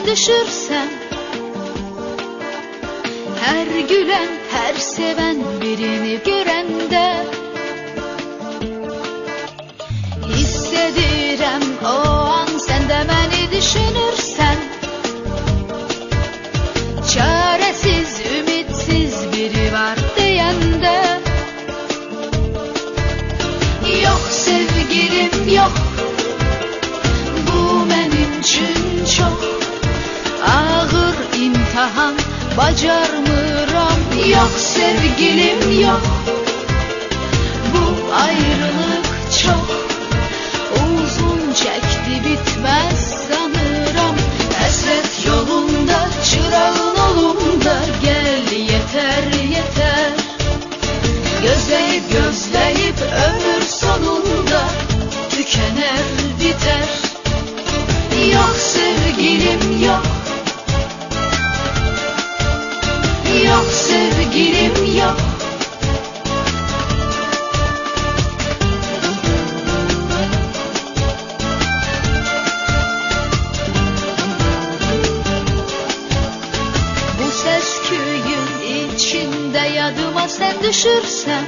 düşürsen, her gülen, her seven birini görende hissedirim o an sen de beni düşünürsen. Çaresiz, ümitsiz biri var deyende yok sevgilim yok, bu benim için çok ağır imtihan, bacarmıram. Yok sevgilim yok, bu ayrılık çok uzun çekti, bitmez sanıram. Hasret yolunda, çırağın olumda, gel yeter yeter. Gözleyip gözleyip ömür sonunda tükener biter. Yok sevgilim yok, yok sevgilim yok. Bu ses köyün içinde yadıma sen düşürsen,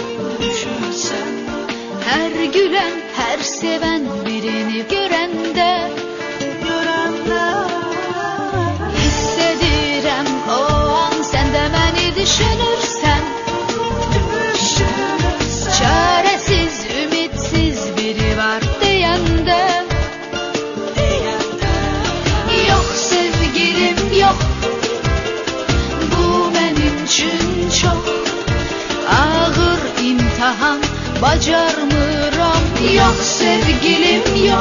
her gülen, her seven birini görende hissedirim o an sen de beni düşünürsen. Çaresiz, ümitsiz biri var deyende yok sevgilim yok, bu benim için çok ağır imtihan, bacarmıram. Yok sevgilim yok,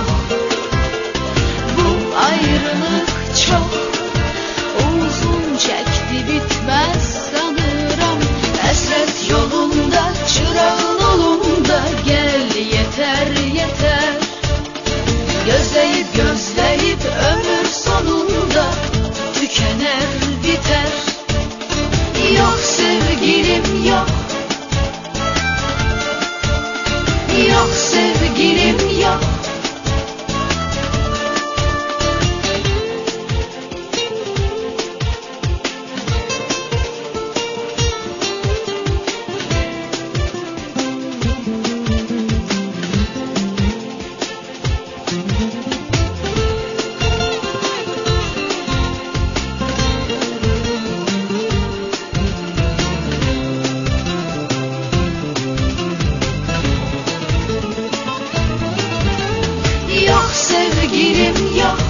bu ayrılık çok uzun çekti, bitmez sanıram. Hasret yolunda, çırağın olumda, gel yeter yeter. Gözleyip gözleyip ömür sonunda tükener biter. Yok sevgilim yok, yok sevgilim yok. Yok sevgilim yok,